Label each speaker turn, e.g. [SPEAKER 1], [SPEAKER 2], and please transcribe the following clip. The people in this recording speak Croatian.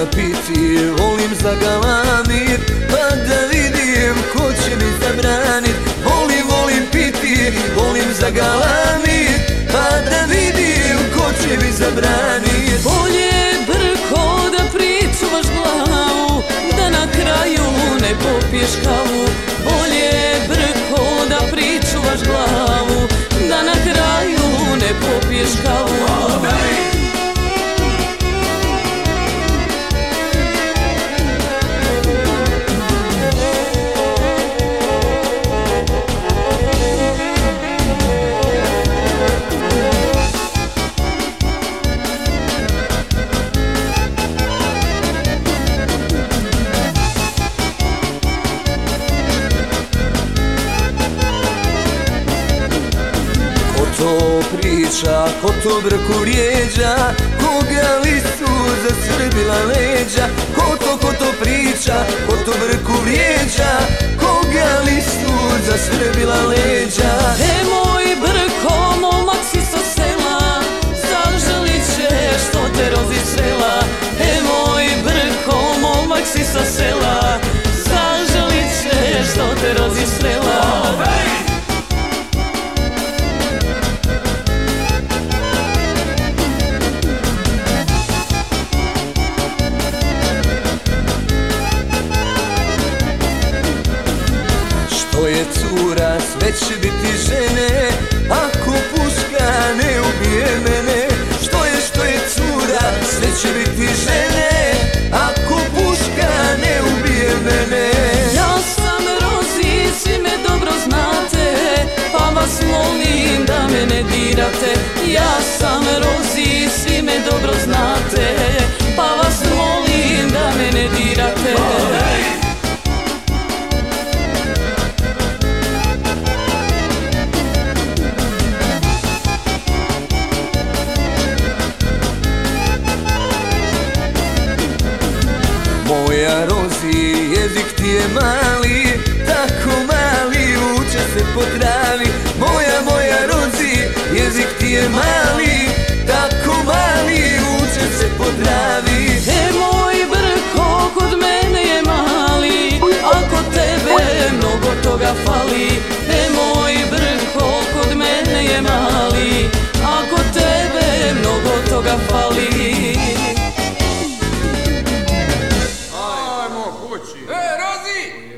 [SPEAKER 1] piti, volim zagalamit, pa da vidim ko će mi zabranit. Volim piti, volim zagalamit, pa da vidim ko će mi zabranit.
[SPEAKER 2] Bolje brko da pričuvaš glavu, da na kraju ne popiješ kavu. Bolje brko da pričuvaš glavu, da na kraju ne popiješ kavu.
[SPEAKER 1] Ko priča, ko to brku rijeđa, koga li su zasrbila leđa? Ko to priča, ko to brku vrijeđa, koga li su zasrbila leđa?
[SPEAKER 2] Moj brko, momak si sa sela, zažalit ćeš što te rozi srela. Moj brko, momak si sa sela, zažalit ćeš što te rozi srela.
[SPEAKER 1] Što je cura, sve će biti žene, ako puška ne ubije mene. Što je cura, sve će biti žene, ako puška ne ubije mene.
[SPEAKER 2] Ja sam Rozi, svi me dobro znate, pa vas molim da me ne dirate. Ja sam Rozi, svi me dobro znate, pa vas molim da me ne dirate.
[SPEAKER 1] Moja Rozi, jezik ti je mali, tako mali, vuče se po travi. Moja Rozi, jezik ti je mali, tako mali, vuče se po travi.
[SPEAKER 2] Moj brko, kod mene je mali, ako tebe mnogo toga fali. Moj brko, kod mene je mali, ako tebe mnogo toga fali.
[SPEAKER 3] Ajmo kući. Rozi!